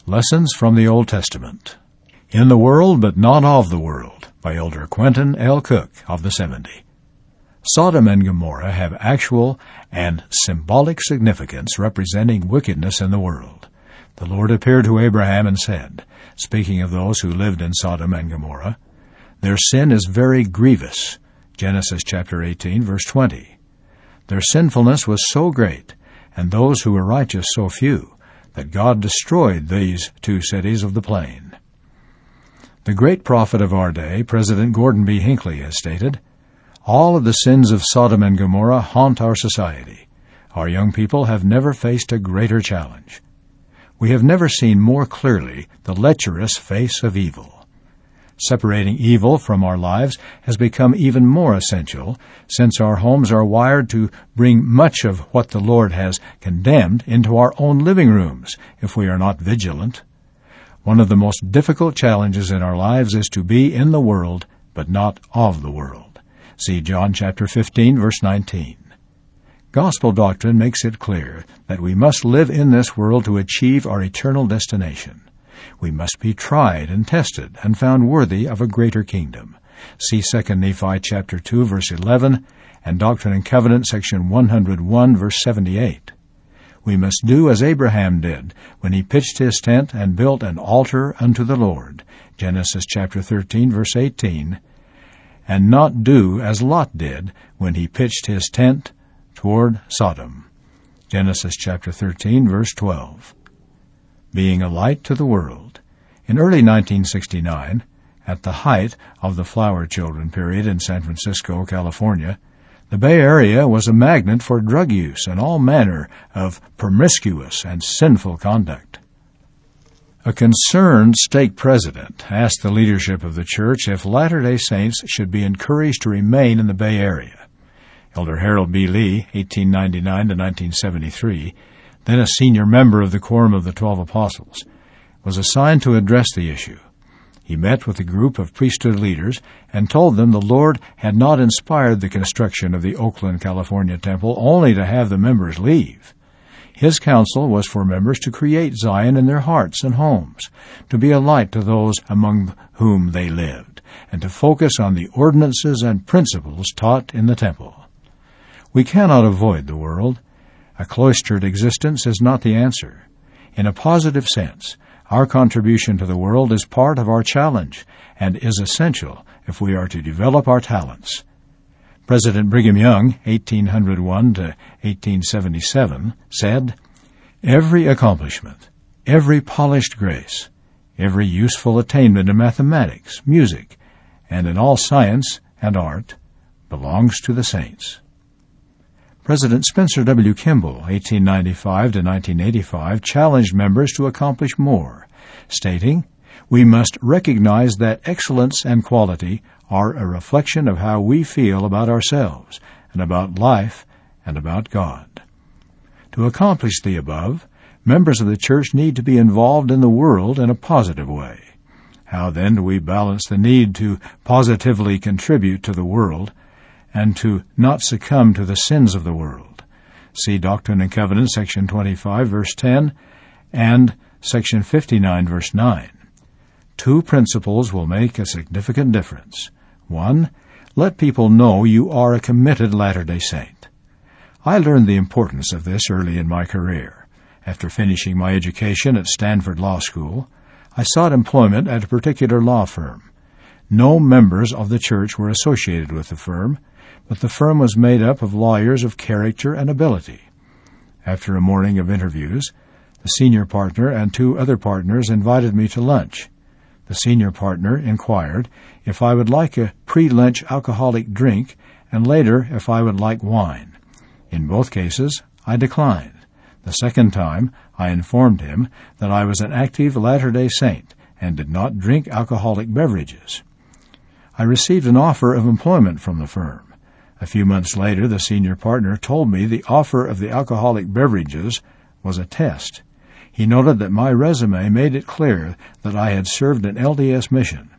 Lessons from the Old Testament. In the World, but Not of the World, by Elder Quentin L. Cook of the 70. Sodom and Gomorrah have actual and symbolic significance representing wickedness in the world. The Lord appeared to Abraham and said, speaking of those who lived in Sodom and Gomorrah, "Their sin is very grievous." Genesis chapter 18, verse 20. Their sinfulness was so great, and those who were righteous so few, that God destroyed these two cities of the plain. The great prophet of our day, President Gordon B. Hinckley, has stated, "All of the sins of Sodom and Gomorrah haunt our society. Our young people have never faced a greater challenge. We have never seen more clearly the lecherous face of evil. Separating evil from our lives has become even more essential, since our homes are wired to bring much of what the Lord has condemned into our own living rooms if we are not vigilant. One of the most difficult challenges in our lives is to be in the world, but not of the world. See John chapter 15, verse 19. Gospel doctrine makes it clear that we must live in this world to achieve our eternal destination. We must be tried and tested and found worthy of a greater kingdom. See 2 Nephi chapter 2, verse 11, and Doctrine and Covenants, section 101, verse 78. We must do as Abraham did when he pitched his tent and built an altar unto the Lord, Genesis chapter 13, verse 18, and not do as Lot did when he pitched his tent toward Sodom, Genesis chapter 13, verse 12. Being a light to the world. In early 1969, at the height of the flower children period in San Francisco, California, the Bay Area was a magnet for drug use and all manner of promiscuous and sinful conduct. A concerned stake president asked the leadership of the church if Latter-day Saints should be encouraged to remain in the Bay Area. Elder Harold B. Lee, 1899 to 1973, then a senior member of the Quorum of the 12 Apostles, was assigned to address the issue. He met with a group of priesthood leaders and told them the Lord had not inspired the construction of the Oakland, California temple only to have the members leave. His counsel was for members to create Zion in their hearts and homes, to be a light to those among whom they lived, and to focus on the ordinances and principles taught in the temple. We cannot avoid the world. A cloistered existence is not the answer. In a positive sense, our contribution to the world is part of our challenge and is essential if we are to develop our talents. President Brigham Young, 1801 to 1877, said, "Every accomplishment, every polished grace, every useful attainment in mathematics, music, and in all science and art belongs to the saints." President Spencer W. Kimball, 1895 to 1985, challenged members to accomplish more, stating, "We must recognize that excellence and quality are a reflection of how we feel about ourselves and about life and about God." To accomplish the above, members of the church need to be involved in the world in a positive way. How then do we balance the need to positively contribute to the world and to not succumb to the sins of the world? See Doctrine and Covenants, section 25, verse 10, and section 59, verse 9. Two principles will make a significant difference. One, let people know you are a committed Latter-day Saint. I learned the importance of this early in my career. After finishing my education at Stanford Law School, I sought employment at a particular law firm. No members of the church were associated with the firm, but the firm was made up of lawyers of character and ability. After a morning of interviews, the senior partner and two other partners invited me to lunch. The senior partner inquired if I would like a pre-lunch alcoholic drink and later if I would like wine. In both cases, I declined. The second time, I informed him that I was an active Latter-day Saint and did not drink alcoholic beverages. I received an offer of employment from the firm. A few months later, the senior partner told me the offer of the alcoholic beverages was a test. He noted that my resume made it clear that I had served an LDS mission.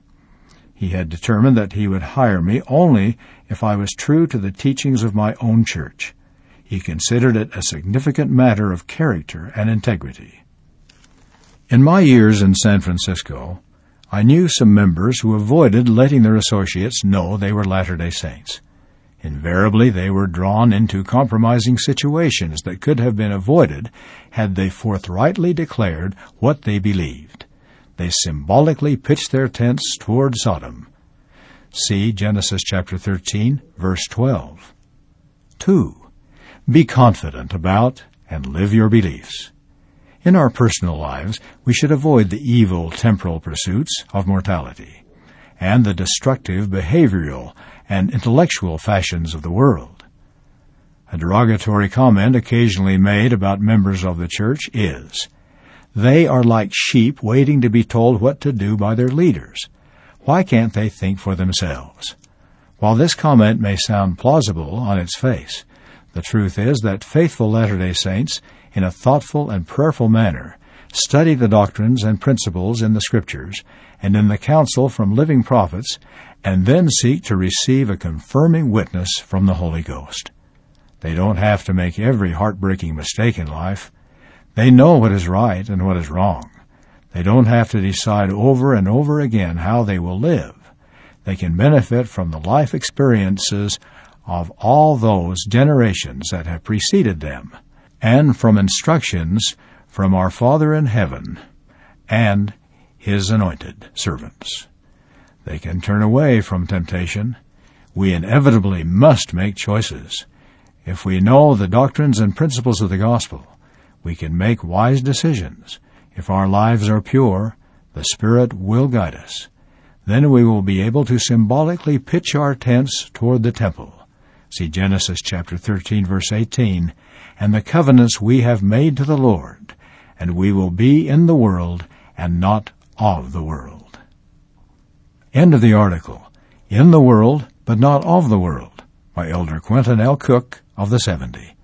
He had determined that he would hire me only if I was true to the teachings of my own church. He considered it a significant matter of character and integrity. In my years in San Francisco, I knew some members who avoided letting their associates know they were Latter-day Saints. Invariably, they were drawn into compromising situations that could have been avoided had they forthrightly declared what they believed. They symbolically pitched their tents toward Sodom. See Genesis chapter 13, verse 12. 2. Be confident about and live your beliefs. In our personal lives, we should avoid the evil temporal pursuits of mortality and the destructive behavioral and intellectual fashions of the world. A derogatory comment occasionally made about members of the church is, "They are like sheep waiting to be told what to do by their leaders. Why can't they think for themselves?" While this comment may sound plausible on its face, the truth is that faithful Latter-day Saints, in a thoughtful and prayerful manner, study the doctrines and principles in the Scriptures and in the counsel from living prophets, and then seek to receive a confirming witness from the Holy Ghost. They don't have to make every heartbreaking mistake in life. They know what is right and what is wrong. They don't have to decide over and over again how they will live. They can benefit from the life experiences of all those generations that have preceded them, and from instructions from our Father in heaven and His anointed servants. They can turn away from temptation. We inevitably must make choices. If we know the doctrines and principles of the gospel, we can make wise decisions. If our lives are pure, the Spirit will guide us. Then we will be able to symbolically pitch our tents toward the temple. See Genesis chapter 13, verse 18, and the covenants we have made to the Lord, and we will be in the world and not of the world. End of the article. In the World, but Not of the World, by Elder Quentin L. Cook of the 70.